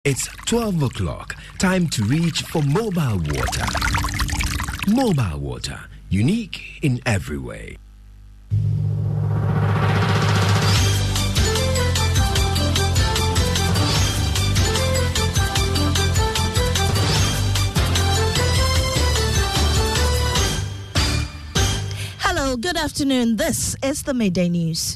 It's 12 o'clock. Time to reach for Mobile Water. Mobile Water, unique in every way. Hello, good afternoon. This is the Midday News.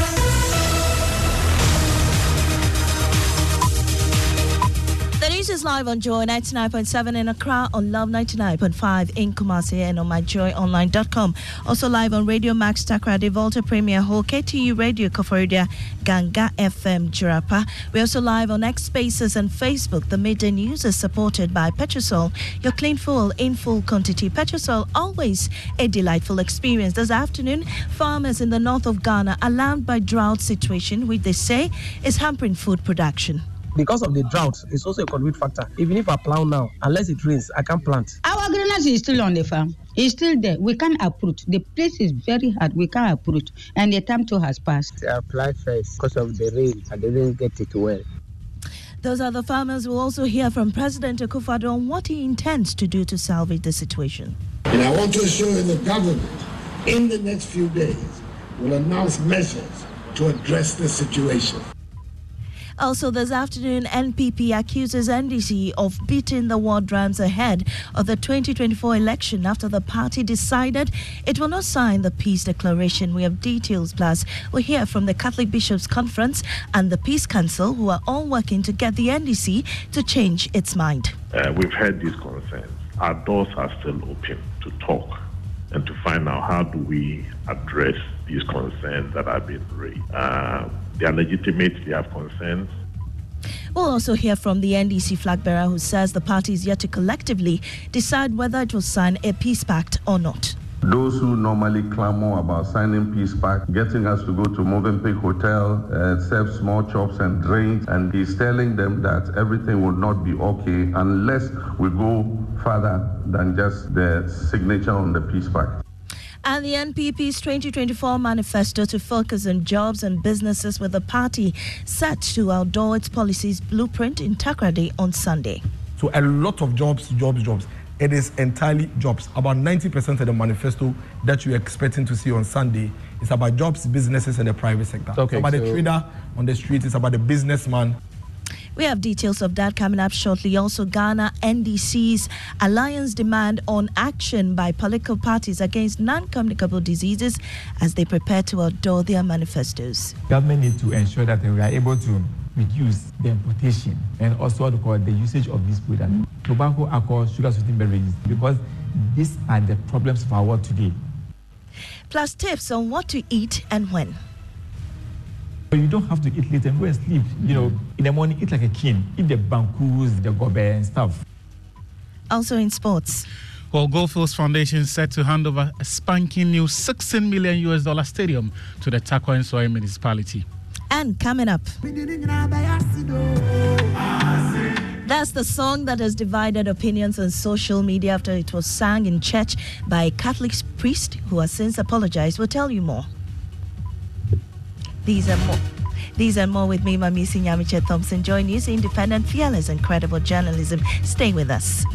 The news is live on Joy 99.7 in Accra, on Love 99.5 in Kumasi, and on myjoyonline.com. Also live on Radio Max Takrady, Volta Premier Hall, KTU Radio Koforidua, Ganga FM Jirapa. We're also live on X Spaces and Facebook. The Midday News is supported by Petrosol, your clean fuel in full quantity. Petrosol, always a delightful experience. This afternoon, farmers in the north of Ghana alarmed by drought situation, which they say is hampering food production. Because of the drought, it's also a conduit factor. Even if I plow now, unless it rains, I can't plant. Our greenhouse is still on the farm. It's still there. We can't uproot. The place is very hard. We can't uproot. And the time too has passed. I applied first because of the rain. I didn't get it well. Those are the farmers. We'll also hear from President Akufo-Addo on what he intends to do to salvage the situation. And I want to assure you the government, in the next few days, will announce measures to address the situation. Also this afternoon, NPP accuses NDC of beating the war drums ahead of the 2024 election after the party decided it will not sign the peace declaration. We have details, plus we'll hear from the Catholic Bishops' Conference and the Peace Council, who are all working to get the NDC to change its mind. We've heard these concerns. Our doors are still open to talk and to find out how do we address these concerns that have been raised. They are legitimate, they have concerns. We'll also hear from the NDC flag bearer, who says the party is yet to collectively decide whether it will sign a peace pact or not. Those who normally clamor about signing peace pact, getting us to go to Movenpick Hotel, serve small chops and drinks, and he's telling them that everything will not be okay unless we go further than just the signature on the peace pact. And the NPP's 2024 manifesto to focus on jobs and businesses, with the party set to outdoor its policies blueprint in Takrady on Sunday. So a lot of jobs. It is entirely jobs. About 90% of the manifesto that you're expecting to see on Sunday is about jobs, businesses, and the private sector. Okay, it's about the trader on the street. It's about the businessman. We have details of that coming up shortly. Also, Ghana NDC's alliance demand on action by political parties against non-communicable diseases as they prepare to outdoor their manifestos. Government needs to ensure that we are able to reduce the importation and also the usage of these products, tobacco, alcohol, sugar-sweetened beverages, because these are the problems of our world today. Plus tips on what to eat and when. You don't have to eat late and go and sleep. In the morning, eat like a king. Eat the bankus, the gobe and stuff. Also in sports. Well, Goldfields Foundation set to hand over a spanking new $16 million stadium to the Takwa Nsoye municipality. And coming up, that's the song that has divided opinions on social media after it was sung in church by a Catholic priest who has since apologized. We'll tell you more. These and more with me, Mamisi Nyamiche Thompson. Joy News, independent, fearless, and credible journalism. Stay with us.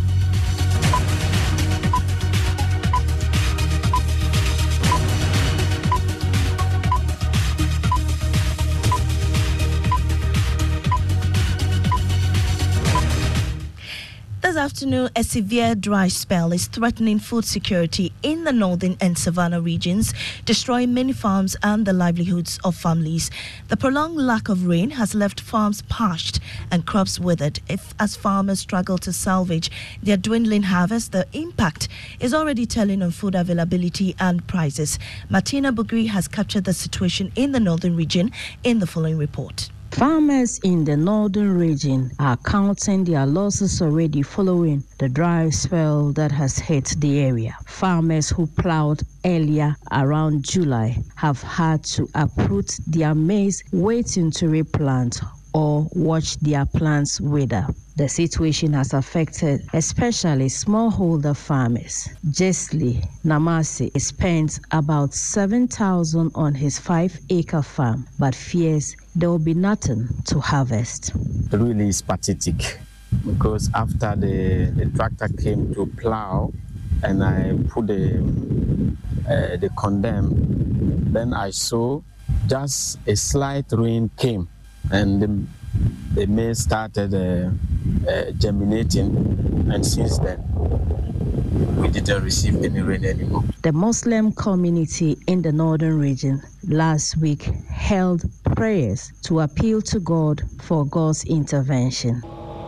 This afternoon, a severe dry spell is threatening food security in the northern and savannah regions, destroying many farms and the livelihoods of families. The prolonged lack of rain has left farms parched and crops withered. As farmers struggle to salvage their dwindling harvest, the impact is already telling on food availability and prices. Martina Bugri has captured the situation in the northern region in the following report. Farmers in the northern region are counting their losses already following the dry spell that has hit the area. Farmers who plowed earlier around July have had to uproot their maize, waiting to replant or watch their plants wither. The situation has affected especially smallholder farmers. Jesli Namasi spent about 7,000 on his 5-acre farm, but fears there will be nothing to harvest. It really is pathetic because after the tractor came to plow and I put the condemn, then I saw just a slight rain came and the maize started germinating, and since then we didn't receive any rain anymore. The Muslim community in the northern region last week held prayers to appeal to God for God's intervention.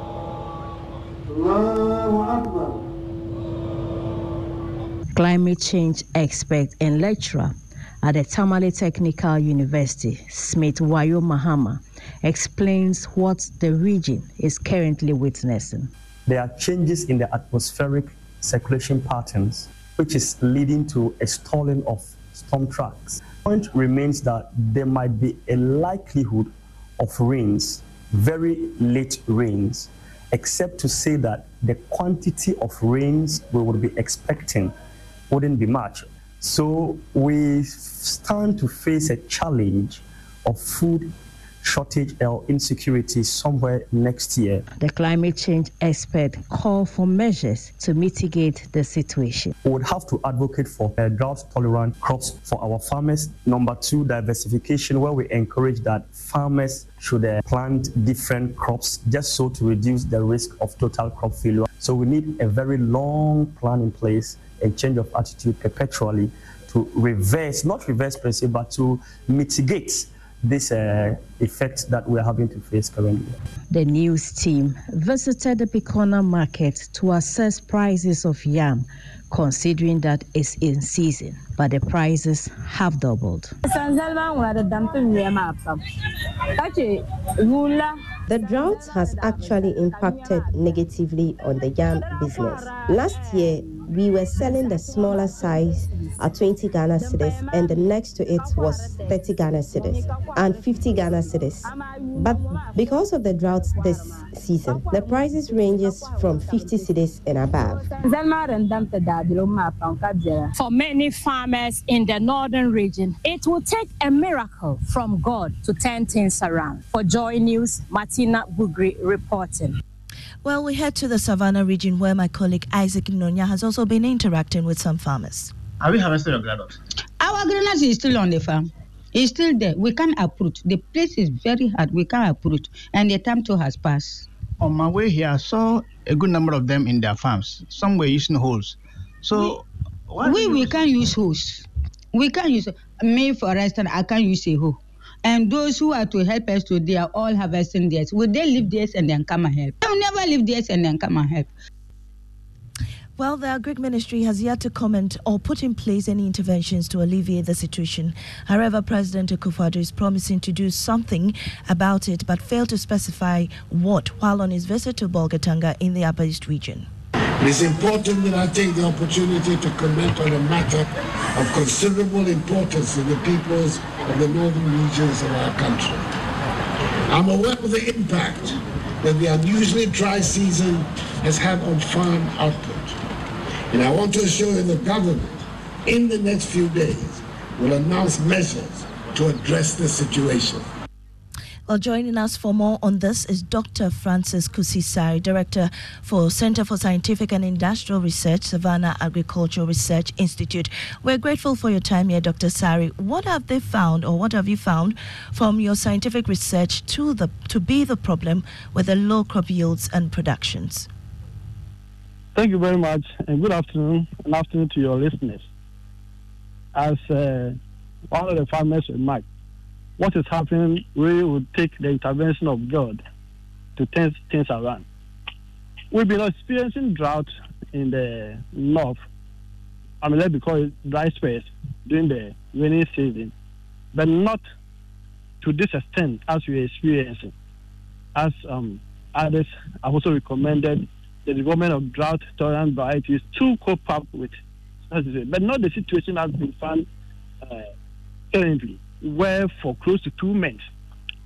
Climate change expert and lecturer at the Tamale Technical University, Smith Wayo Mahama, explains what the region is currently witnessing. There are changes in the atmospheric circulation patterns, which is leading to a stalling of storm tracks. The point remains that there might be a likelihood of rains, very late rains, except to say that the quantity of rains we would be expecting wouldn't be much. So we stand to face a challenge of food shortage or insecurity somewhere next year. The climate change expert called for measures to mitigate the situation. We would have to advocate for drought-tolerant crops for our farmers. Number 2, diversification, where we encourage that farmers should plant different crops just so to reduce the risk of total crop failure. So we need a very long plan in place, a change of attitude perpetually to reverse, not reverse per se, but to mitigate this effect that we are having to face currently. The news team visited the Picona market to assess prices of yam, considering that it's in season, but the prices have doubled. The drought has actually impacted negatively on the yam business. Last year, we were selling the smaller size at 20 Ghana cedis, and the next to it was 30 Ghana cedis and 50 Ghana cedis. But because of the drought this season, the prices ranges from 50 cedis and above. For many farmers in the northern region, it will take a miracle from God to turn things around. For Joy News, Martina Bugri reporting. Well, we head to the Savannah region where my colleague Isaac Nonya has also been interacting with some farmers. Are we harvesting your groundnut? Our groundnut is still on the farm. It's still there. We can't uproot. The place is very hard. We can't uproot. And the time too has passed. On my way here, I saw a good number of them in their farms. Some were using hoes. So, we can't use hoes. We can't use. Me, for instance, I can't use a hoe. And those who are to help us, they are all harvesting theirs. Will they leave theirs and then come and help? They'll never leave theirs and then come and help. Well, the Agric Ministry has yet to comment or put in place any interventions to alleviate the situation. However, President Akufo-Addo is promising to do something about it, but failed to specify what while on his visit to Bolgatanga in the Upper East region. It is important that I take the opportunity to comment on a matter of considerable importance to the peoples of the northern regions of our country. I'm aware of the impact that the unusually dry season has had on farm output. And I want to assure you the government, in the next few days, will announce measures to address the situation. Well, joining us for more on this is Dr. Francis Kusisari, Director for Center for Scientific and Industrial Research, Savannah Agricultural Research Institute. We're grateful for your time here, Dr. Sari. What have they found, or what have you found from your scientific research to be the problem with the low crop yields and productions? Thank you very much, and good afternoon, and afternoon to your listeners. As one of the farmers remarked, what is happening really would take the intervention of God to turn things around. We've been experiencing drought in the north. Let's call it dry spells during the rainy season, but not to this extent as we're experiencing. As others have also recommended the development of drought-tolerant varieties to cope up with, but not the situation has been found currently, where for close to 2 months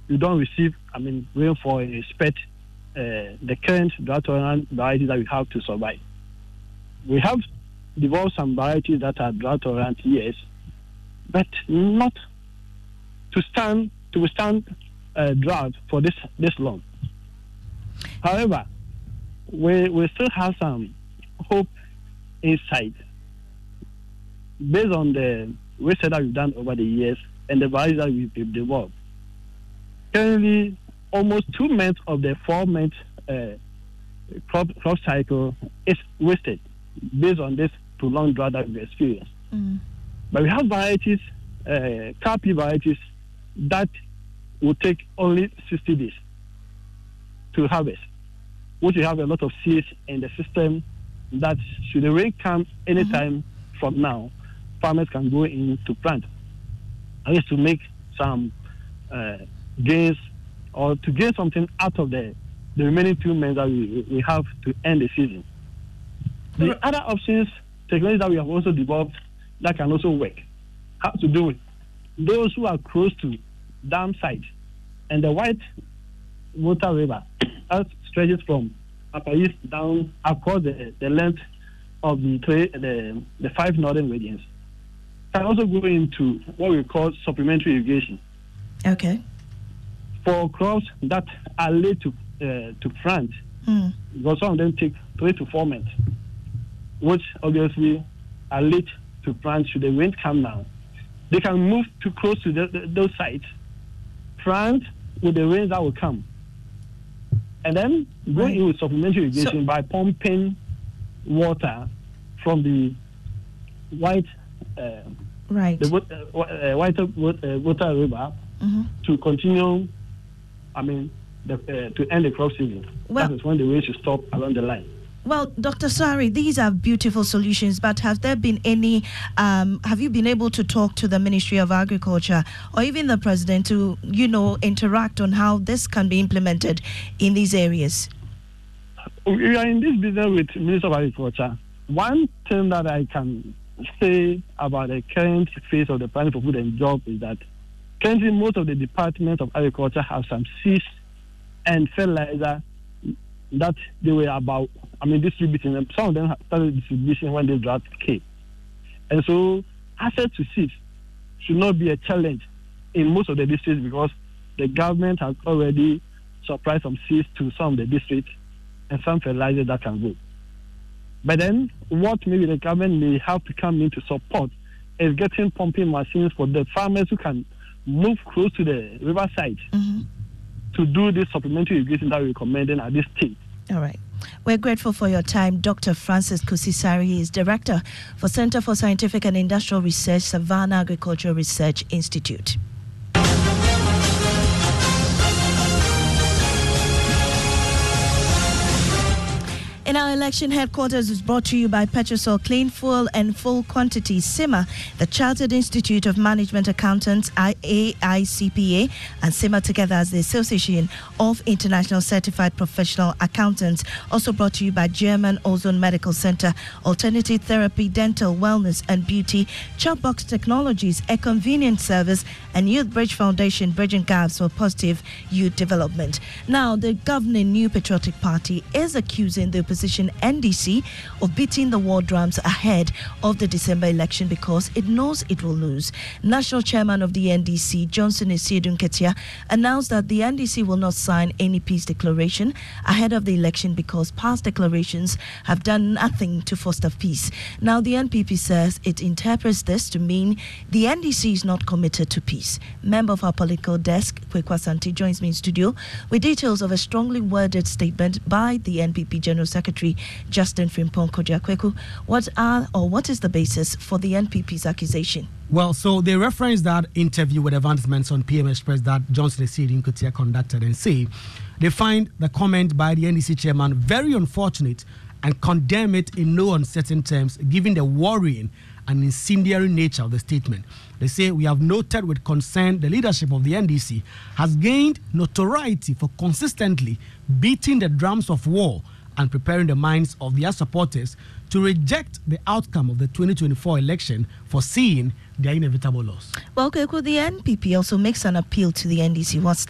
you don't receive, rainfall and expect the current drought-tolerant varieties that we have to survive. We have developed some varieties that are drought-tolerant, yes, but not to withstand drought for this long. However, we still have some hope inside based on the research that we've done over the years and the varieties that we've developed. Currently, almost 2 months of the 4 month crop cycle is wasted based on this prolonged drought that we've experienced. But we have varieties, cowpea varieties, that will take only 60 days to harvest, which we have a lot of seeds in the system that should the rain come anytime from now, farmers can go in to plant. At least to make some gains or to gain something out of the remaining 2 months that we have to end the season. The other options, technology that we have also developed that can also work, have to do with those who are close to dam sites and the White Water River that stretches from Upper East down across the length of the 5 northern regions. Can also go into what we call supplementary irrigation. Okay. For crops that are late to plant, because some of them take 3 to 4 months, which obviously are late to plant should the rain come now. They can move too close to those sites, plant with the rain that will come, and then go in with supplementary irrigation by pumping water from the White Water River to continue, to end the crop season. That is when the rain should stop along the line. Well, Dr. Sari, these are beautiful solutions, but have there been any, have you been able to talk to the Ministry of Agriculture or even the President to, interact on how this can be implemented in these areas? We are in this business with the Ministry of Agriculture. One thing that I can say about the current phase of the Planning for Food and Jobs is that currently most of the Department of Agriculture have some seeds and fertilizer that they were about, distributing them. Some of them started distribution when the drought came. And so access to seeds should not be a challenge in most of the districts because the government has already supplied some seeds to some of the districts and some fertilizer that can go. But then what maybe the government may have to come in to support is getting pumping machines for the farmers who can move close to the riverside to do this supplementary irrigation that we're recommending at this stage. All right. We're grateful for your time. Dr. Francis Kusisari is Director for Center for Scientific and Industrial Research, Savannah Agricultural Research Institute. In our election headquarters is brought to you by Petrosol Clean Fuel and Full Quantity, CIMA, the Chartered Institute of Management Accountants, AICPA, and CIMA together as the Association of International Certified Professional Accountants. Also brought to you by German Ozone Medical Center, Alternative Therapy, Dental, Wellness and Beauty, Chopbox Technologies, a convenient service, and Youth Bridge Foundation, bridging gaps for positive youth development. Now, the governing New Patriotic Party is accusing the opposition NDC of beating the war drums ahead of the December election because it knows it will lose. National Chairman of the NDC, Johnson Esiedun Ketia, announced that the NDC will not sign any peace declaration ahead of the election because past declarations have done nothing to foster peace. Now, the NPP says it interprets this to mean the NDC is not committed to peace. Member of our political desk, Kwekwa Santi, joins me in studio with details of a strongly worded statement by the NPP General Secretary Justin Frimpong Kwadwo. What is the basis for the NPP's accusation? Well, so they reference that interview with advancements on PM Express that Johnson Esiedun Ketia conducted and say they find the comment by the NDC chairman very unfortunate and condemn it in no uncertain terms given the worrying and incendiary nature of the statement. They say, we have noted with concern the leadership of the NDC has gained notoriety for consistently beating the drums of war and preparing the minds of their supporters to reject the outcome of the 2024 election, foreseeing their inevitable loss. Well, Kweku, the NPP also makes an appeal to the NDC. What's that?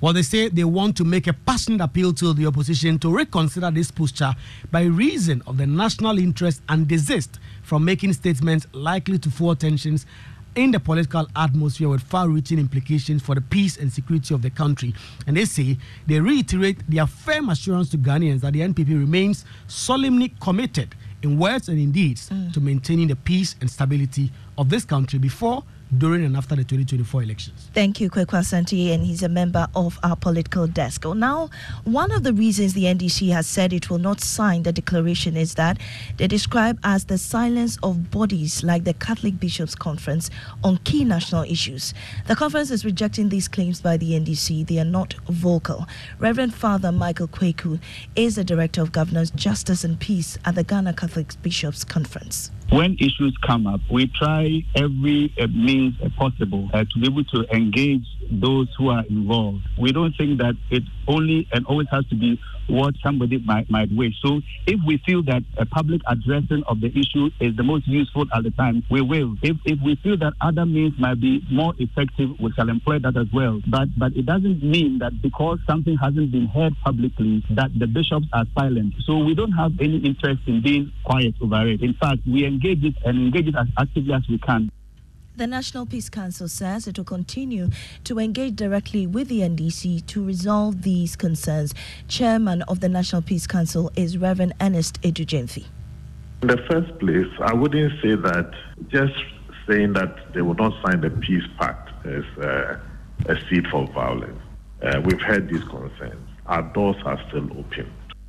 Well, they say they want to make a passionate appeal to the opposition to reconsider this posture by reason of the national interest and desist from making statements likely to fuel tensions in the political atmosphere with far-reaching implications for the peace and security of the country. And they say they reiterate their firm assurance to Ghanaians that the NPP remains solemnly committed in words and in deeds to maintaining the peace and stability of this country before, during and after the 2024 elections. Thank you, Kweku Asante, and he's a member of our political desk. Now, one of the reasons the NDC has said it will not sign the declaration is that they describe as the silence of bodies like the Catholic Bishops' Conference on key national issues. The conference is rejecting these claims by the NDC. They are not vocal. Reverend Father Michael Kweku is the Director of Governance, Justice and Peace at the Ghana Catholic Bishops' Conference. When issues come up, we try every means possible to be able to engage those who are involved. We don't think that it only and always has to be what somebody might wish. So if we feel that a public addressing of the issue is the most useful at the time, we will. If we feel that other means might be more effective, we shall employ that as well. But it doesn't mean that because something hasn't been heard publicly that the bishops are silent. So we don't have any interest in being quiet over it. In fact, we engage it as actively as we can. The National Peace Council says it will continue to engage directly with the NDC to resolve these concerns. Chairman of the National Peace Council is Reverend Ernest Edujemfi. In the first place, I wouldn't say that just saying that they will not sign the peace pact is a seed for violence. We've heard these concerns. Our doors are still open.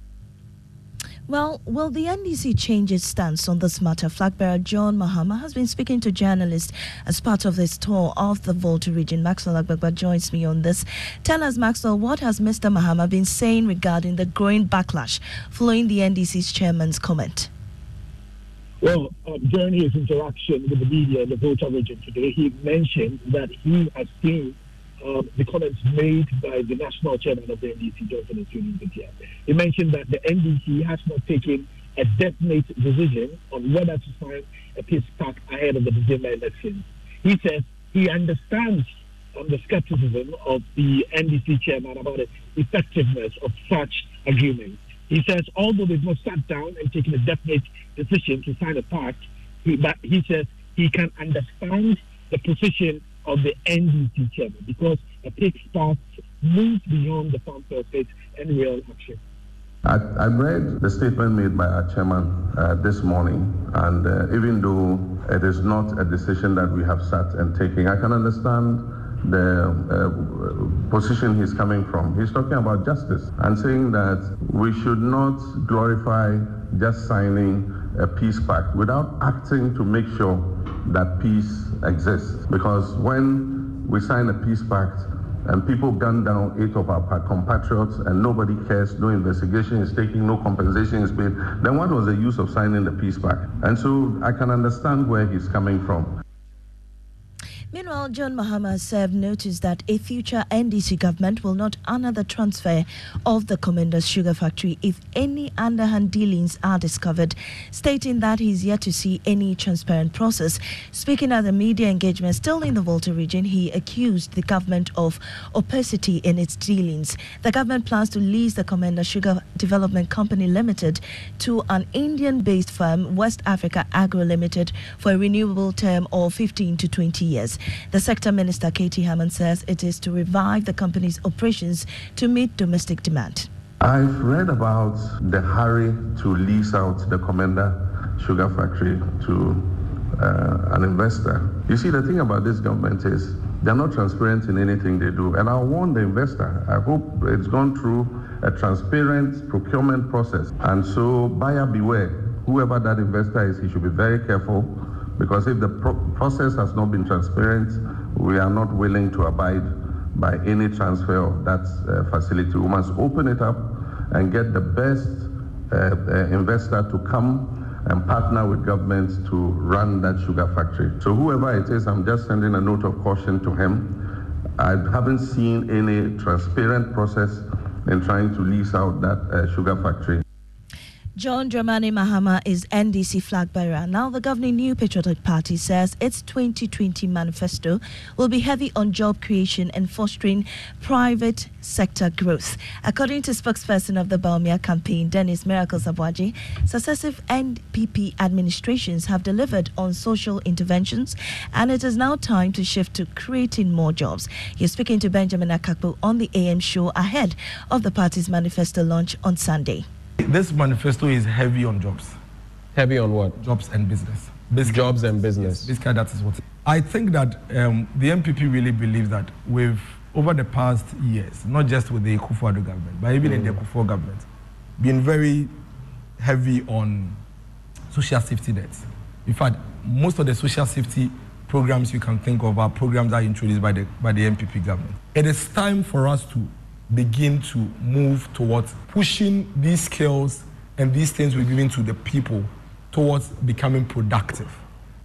Well, will the NDC change its stance on this matter? Flag bearer John Mahama has been speaking to journalists as part of this tour of the Volta region. Maxwell Agbagba joins me on this. Tell us, Maxwell, what has Mr. Mahama been saying regarding the growing backlash following the NDC's chairman's comment? Well, during his interaction with the media in the Volta region today, he mentioned that he has seen the comments made by the national chairman of the NDC, Johnson Asudu. He mentioned that the NDC has not taken a definite decision on whether to sign a peace pact ahead of the December elections. He says he understands the skepticism of the NDC chairman about the effectiveness of such agreements. He says although they've not sat down and taken a definite decision to sign a pact, but he says he can understand the position of the NDC chairman because a peace pact moves beyond the farm state and real action. I read the statement made by our chairman this morning, and even though it is not a decision that we have sat and taken, I can understand the position he's coming from. He's talking about justice and saying that we should not glorify just signing a peace pact without acting to make sure that peace exists. Because when we sign a peace pact and people gun down 8 of our compatriots and nobody cares, no investigation is taken, no compensation is paid, then what was the use of signing the peace pact? And so I can understand where he's coming from. Meanwhile, John Mahama served notice that a future NDC government will not honor the transfer of the Commander's sugar factory if any underhand dealings are discovered, stating that he's yet to see any transparent process. Speaking at the media engagement still in the Volta region, he accused the government of opacity in its dealings. The government plans to lease the Commander Sugar Development Company Limited to an Indian-based firm, West Africa Agro Limited, for a renewable term of 15 to 20 years. The sector minister, Katie Hammond, says it is to revive the company's operations to meet domestic demand. I've read about the hurry to lease out the Commander Sugar Factory to an investor. You see, the thing about this government is they're not transparent in anything they do. And I'll warn the investor, I hope it's gone through a transparent procurement process. And so buyer beware. Whoever that investor is, he should be very careful, because if the process has not been transparent, we are not willing to abide by any transfer of that facility. We must open it up and get the best investor to come and partner with governments to run that sugar factory. So whoever it is, I'm just sending a note of caution to him. I haven't seen any transparent process in trying to lease out that sugar factory. John Dramani Mahama is NDC flag bearer. Now the governing New Patriotic Party says its 2020 manifesto will be heavy on job creation and fostering private sector growth. According to spokesperson of the Bawumia campaign, Dennis Miracles Abuaji, successive NPP administrations have delivered on social interventions and it is now time to shift to creating more jobs. He is speaking to Benjamin Akakpo on the AM show ahead of the party's manifesto launch on Sunday. This manifesto is heavy on jobs. Heavy on what? Jobs and business. Basically, jobs and business. Yes, basically, that is what. I think that the NPP really believes that over the past years, not just with the Akufo-Addo government, but even in the Akufo government, been very heavy on social safety nets. In fact, most of the social safety programs you can think of are programs that are introduced by the NPP government. It is time for us to begin to move towards pushing these skills and these things we're giving to the people towards becoming productive.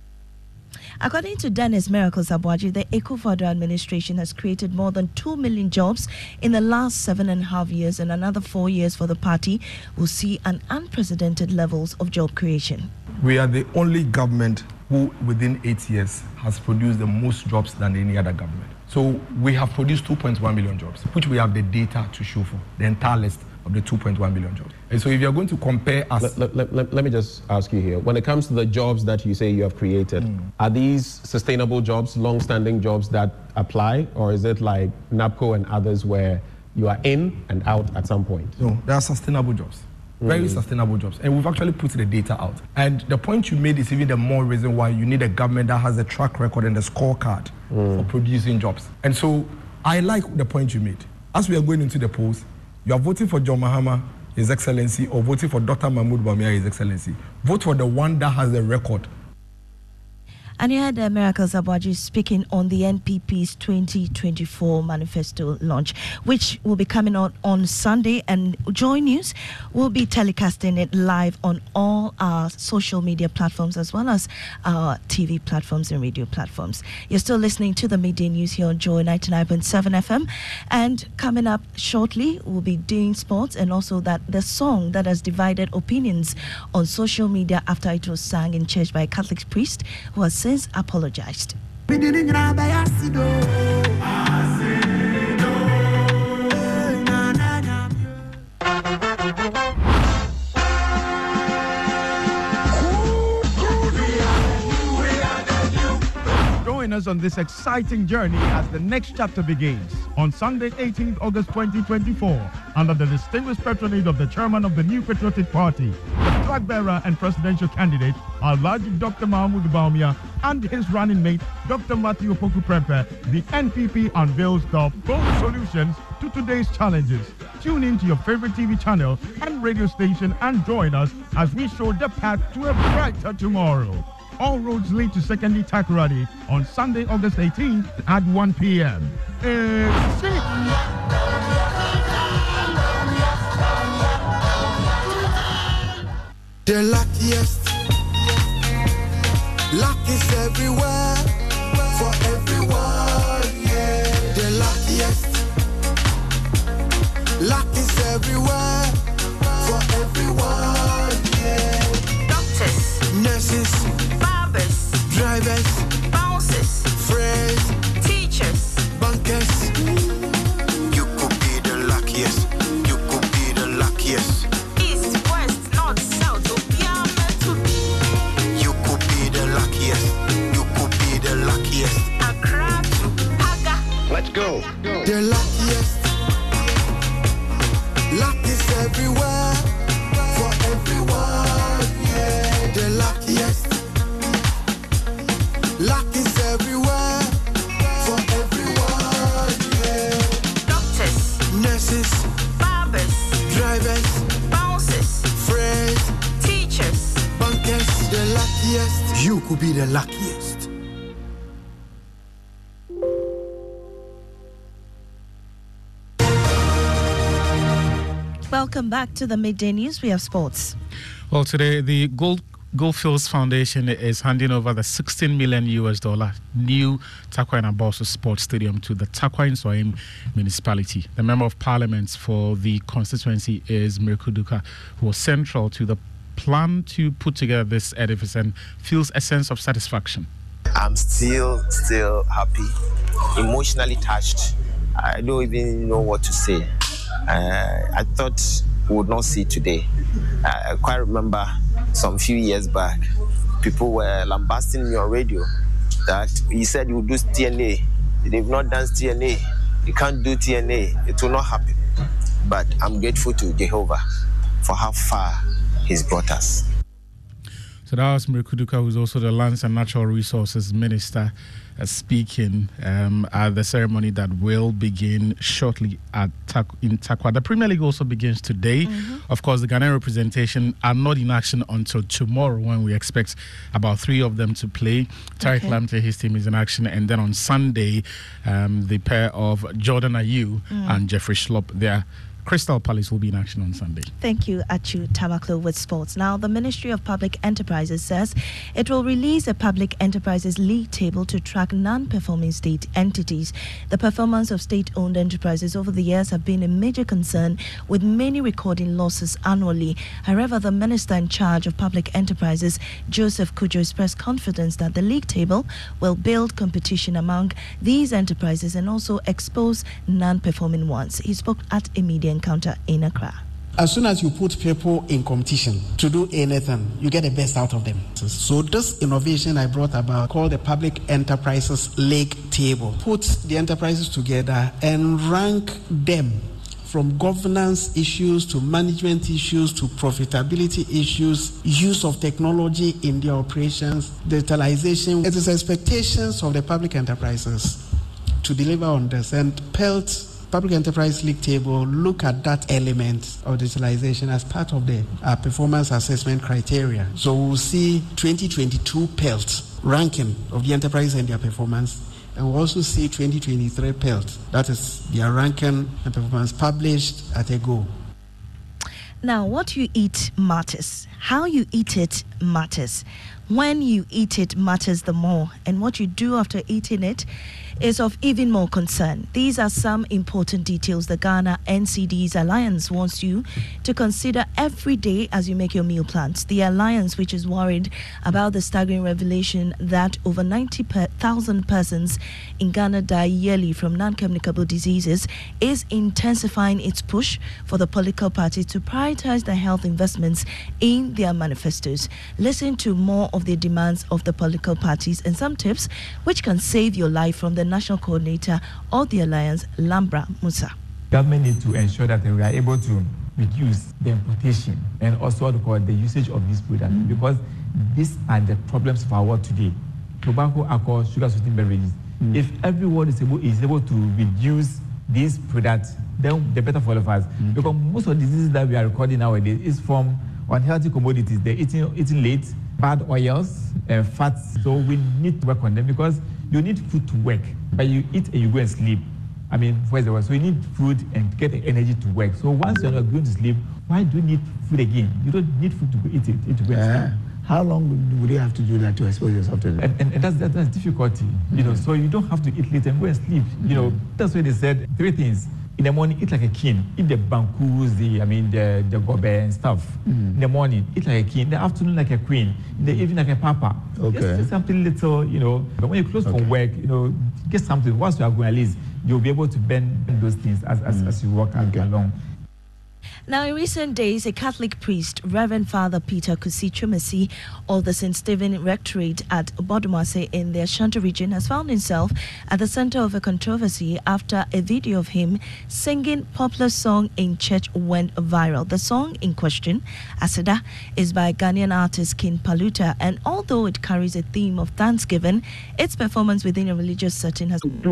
According to Dennis Miracles Abuaji, the Akufo-Addo administration has created more than 2 million jobs in the last 7.5 years, and another 4 years for the party will see an unprecedented levels of job creation. We are the only government who, within 8 years, has produced the most jobs than any other government. So we have produced 2.1 million jobs, which we have the data to show for, the entire list of the 2.1 million jobs. And so if you're going to compare us... Let me just ask you here. When it comes to the jobs that you say you have created, are these sustainable jobs, long-standing jobs that apply? Or is it like NAPCO and others where you are in and out at some point? No, they are sustainable jobs. Very sustainable jobs. And we've actually put the data out. And the point you made is even the more reason why you need a government that has a track record and a scorecard for producing jobs. And so I like the point you made. As we are going into the polls, you are voting for John Mahama, His Excellency, or voting for Dr. Mahmoud Bawumia, His Excellency. Vote for the one that has a record. And you had Miracles Abuaji speaking on the NPP's 2024 manifesto launch, which will be coming out on Sunday. And Joy News will be telecasting it live on all our social media platforms as well as our TV platforms and radio platforms. You're still listening to the Midday News here on Joy 99.7 FM. And coming up shortly, we'll be doing sports and also that the song that has divided opinions on social media after it was sung in church by a Catholic priest who has since apologized. Join us on this exciting journey as the next chapter begins on Sunday, 18th August 2024, under the distinguished patronage of the chairman of the New Patriotic Party, the flag bearer and presidential candidate, Alhaji Dr. Mahmoud Bawumia, and his running mate, Dr. Matthew Opoku-Prempeh. The NPP unveils the bold solutions to today's challenges. Tune in to your favorite TV channel and radio station and join us as we show the path to a brighter tomorrow. All roads lead to Secondary Takoradi on Sunday, August 18th at 1 p.m. The luckiest. Luck is everywhere, for everyone, yeah. The luckiest. Luck is everywhere, for everyone, yeah. Doctors, nurses, barbers, drivers, bouncers, friends, teachers, bankers. You could be the luckiest. You could be the luckiest. East, west, north, south, you could be the luckiest. You could be the luckiest. Accra to Haga. Let's go. The luckiest. Luck is everywhere, for everyone, yeah. The luckiest. Luck is everywhere, for everyone, yeah. Doctors, nurses, barbers, drivers, bouncers, friends, teachers, bankers. The luckiest. You could be the luckiest. Welcome back to the Midday News. We have sports. Well, today the Gold Goldfields Foundation is handing over the $16 million new Tarkwa Abosso Sports Stadium to the Tarkwa Nsoaim municipality. The Member of Parliament for the constituency is Miracle Duka, who was central to the plan to put together this edifice and feels a sense of satisfaction. I'm still happy, emotionally touched. I don't even know what to say. I thought we would not see today. I quite remember some few years back, people were lambasting me on radio that you said you would do TNA. They've not done TNA. You can't do TNA. It will not happen. But I'm grateful to Jehovah for how far He's brought us. So that was Miracle Duka, who's also the Lands and Natural Resources Minister, speaking at the ceremony that will begin shortly in Tarkwa. The Premier League also begins today. Of course, the Ghanaian representation are not in action until tomorrow, when we expect about 3 of them to play. Tariq Lamptey, his team is in action. And then on Sunday, the pair of Jordan Ayew and Jeffrey Schlupp, their Crystal Palace will be in action on Sunday. Thank you, Achu Tamaklo with sports. Now, the Ministry of Public Enterprises says it will release a Public Enterprises League table to track non-performing state entities. The performance of state-owned enterprises over the years have been a major concern, with many recording losses annually. However, the Minister in charge of Public Enterprises, Joseph Kujo, expressed confidence that the league table will build competition among these enterprises and also expose non-performing ones. He spoke at a media encounter in Accra. As soon as you put people in competition to do anything, you get the best out of them. So this innovation I brought about, called the Public Enterprises League Table, puts the enterprises together and rank them from governance issues to management issues to profitability issues, use of technology in their operations, digitalization. It is expectations of the public enterprises to deliver on this, and PELT, Public Enterprise League Table, look at that element of digitalization as part of the performance assessment criteria. So we'll see 2022 PELT ranking of the enterprise and their performance, and we'll also see 2023 PELT, that is their ranking and performance, published at a go. Now, what you eat matters. How you eat it matters. When you eat it matters the more, and what you do after eating it is of even more concern. These are some important details the Ghana NCD's Alliance wants you to consider every day as you make your meal plans. The Alliance, which is worried about the staggering revelation that over 90,000 persons in Ghana die yearly from non-communicable diseases, is intensifying its push for the political parties to prioritize their health investments in their manifestos. Listen to more of the demands of the political parties and some tips which can save your life from the National Coordinator of the Alliance, Lambra Musa. Government needs to ensure that we are able to reduce the importation and also the usage of these products, because these are the problems of our world today. Tobacco, alcohol, sugar sweetened beverages. If everyone is able to reduce these products, then the better for all of us. Because most of the diseases that we are recording nowadays is from unhealthy commodities. They're eating late, bad oils, fats. So we need to work on them, because you need food to work, but you eat and you go and sleep. I mean, so you need food and get the energy to work. So once you're not going to sleep, why do you need food again? You don't need food to go eat it to go and sleep. How long would you have to do that to expose yourself to that? And that's difficulty, you know. So you don't have to eat late and go and sleep. You know, that's why they said 3 things. In the morning, eat like a king. Eat the bankus, the gobe and stuff. In the morning, eat like a king. In the afternoon, like a queen. In the evening, like a papa. Okay. Just something little, you know. But when you close from work, you know, get something. Once you are going, at least you'll be able to bend those things as you walk along. Now, in recent days, a Catholic priest, Reverend Father Peter Kusi Chumesi of the St. Stephen Rectorate at Bodomase in the Ashanti region, has found himself at the center of a controversy after a video of him singing popular song in church went viral. The song in question, Aseda, is by Ghanaian artist King Paluta, and although it carries a theme of thanksgiving, its performance within a religious setting has